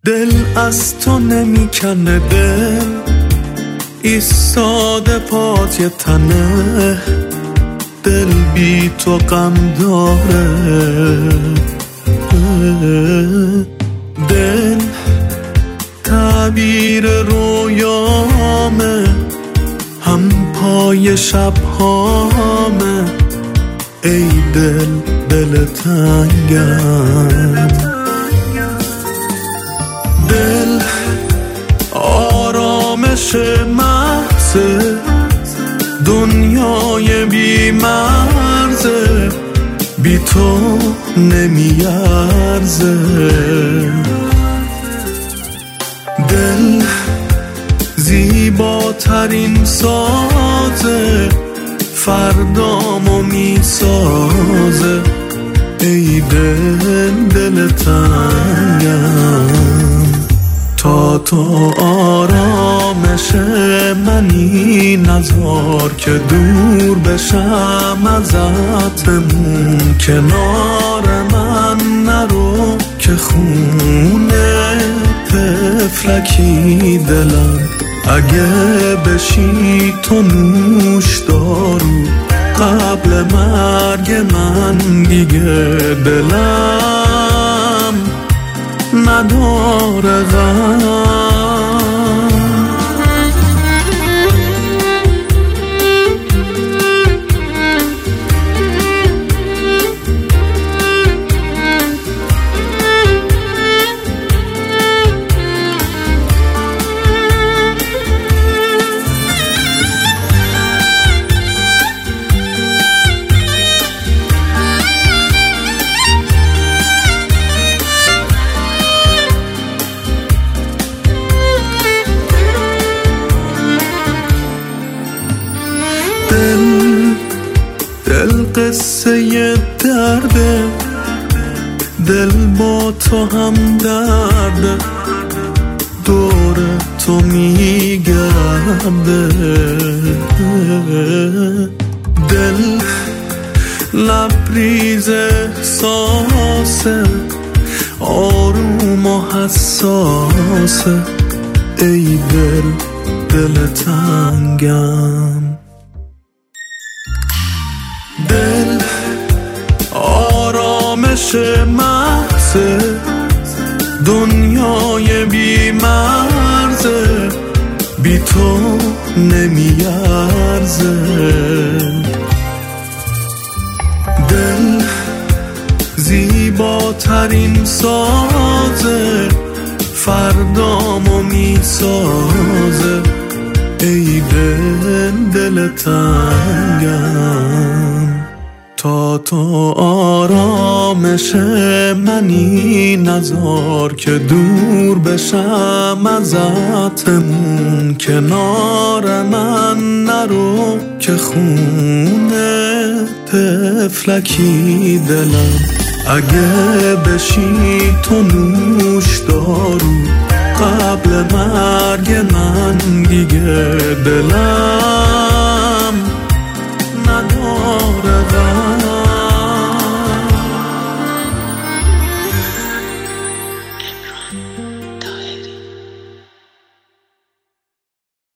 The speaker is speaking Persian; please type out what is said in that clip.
دل از تو نمیکنه، دل ایستاده پای تنه، دل بی تو غم داره، دل تعبیر رویامه، هم پای شبهامه، ای دل دل تنگم، دل آرامش محض دنیای بی مرزه، بی تو نمیارزه، دل زیباترین سازه، فردامو میسازه، ای دل دل تنگم، تا تو آرامش منی نذار که دور بشم ازتمون، کنار من نرو که خونه طفلکی دلم، اگه بشی تو نوش دارو قبل مرگ من دیگه دلم نداره غم. دل قصه درده، دل با تو هم درده، دور تو میگرده، دل لبریز احساسه، آروم و حساسه، ای دل دل تنگم، دل آرامش محض دنیای بی مرزه، بی تو نمیارزه، دل زیباترین سازه، فردامو میسازه، ای دل دل تنگم، تا تو آرامش منی نذار که دور بشم ازتمون، کنار من نرو که خونه طفلکی دلم، اگه بشی تو نوش دارو قبل مرگ من دیگه دلم